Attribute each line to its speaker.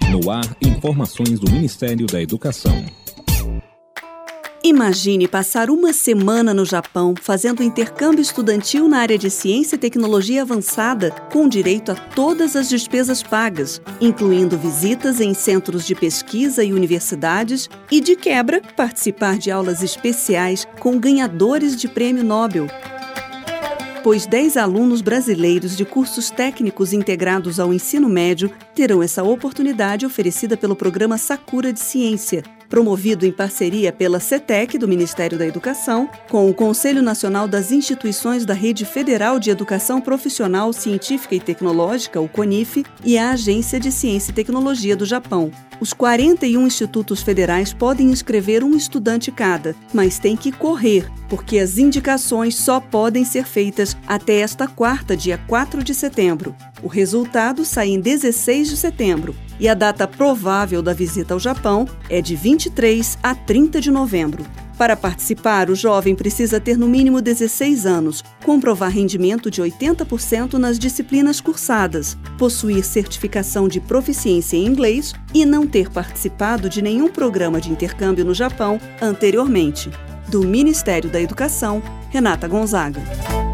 Speaker 1: No ar, informações do Ministério da Educação.
Speaker 2: Imagine passar uma semana no Japão fazendo intercâmbio estudantil na área de ciência e tecnologia avançada, com direito a todas as despesas pagas, incluindo visitas em centros de pesquisa e universidades e, de quebra, participar de aulas especiais com ganhadores de prêmio Nobel. Pois 10 alunos brasileiros de cursos técnicos integrados ao ensino médio terão essa oportunidade oferecida pelo programa Sakura de Ciência, promovido em parceria pela CETEC do Ministério da Educação, com o Conselho Nacional das Instituições da Rede Federal de Educação Profissional, Científica e Tecnológica, o CONIF, e a Agência de Ciência e Tecnologia do Japão. Os 41 institutos federais podem inscrever um estudante cada, mas tem que correr, porque as indicações só podem ser feitas até esta quarta, dia 4 de setembro. O resultado sai em 16 de setembro e a data provável da visita ao Japão é de 23 a 30 de novembro. Para participar, o jovem precisa ter no mínimo 16 anos, comprovar rendimento de 80% nas disciplinas cursadas, possuir certificação de proficiência em inglês e não ter participado de nenhum programa de intercâmbio no Japão anteriormente. Do Ministério da Educação, Renata Gonzaga.